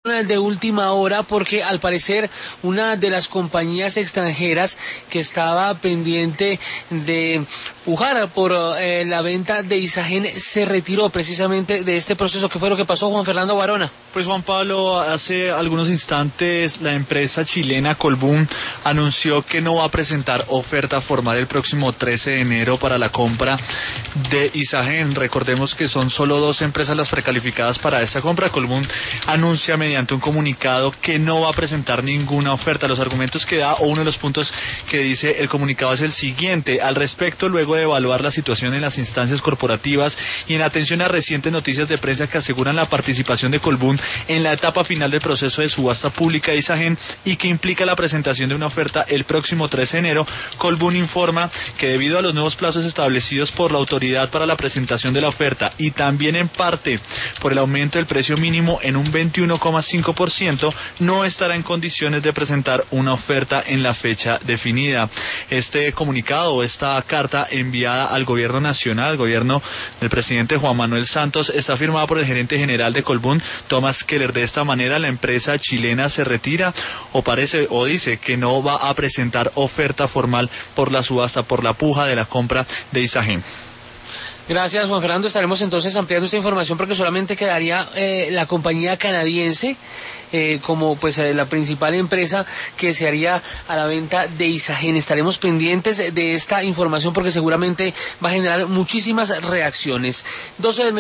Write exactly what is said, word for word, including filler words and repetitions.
De última hora, porque al parecer una de las compañías extranjeras que estaba pendiente de pujar por eh, la venta de Isagen se retiró precisamente de este proceso. ¿Qué fue lo que pasó, Juan Fernando Barona? Pues Juan Pablo, hace algunos instantes la empresa chilena Colbún anunció que no va a presentar oferta formal el próximo trece de enero para la compra de Isagen. Recordemos que son solo dos empresas las precalificadas para esta compra. Colbún anuncia mediante un comunicado que no va a presentar ninguna oferta. Los argumentos que da, o uno de los puntos que dice el comunicado, es el siguiente: al respecto, luego de evaluar la situación en las instancias corporativas y en atención a recientes noticias de prensa que aseguran la participación de Colbún en la etapa final del proceso de subasta pública de Isagen y que implica la presentación de una oferta el próximo trece de enero, Colbún informa que debido a los nuevos plazos establecidos por la autoridad para la presentación de la oferta y también en parte por el aumento del precio mínimo en un veintiuno coma cinco por ciento, no estará en condiciones de presentar una oferta en la fecha definida. Este comunicado, esta carta enviada al gobierno nacional, al gobierno del presidente Juan Manuel Santos, está firmada por el gerente general de Colbún, Thomas Keller. De esta manera, la empresa chilena se retira o parece o dice que no va a presentar oferta formal por la subasta, por la puja de la compra de Isagen. Gracias, Juan Fernando. Estaremos entonces ampliando esta información porque solamente quedaría eh, la compañía canadiense eh, como pues eh, la principal empresa que se haría a la venta de Isagen. Estaremos pendientes de esta información porque seguramente va a generar muchísimas reacciones. doce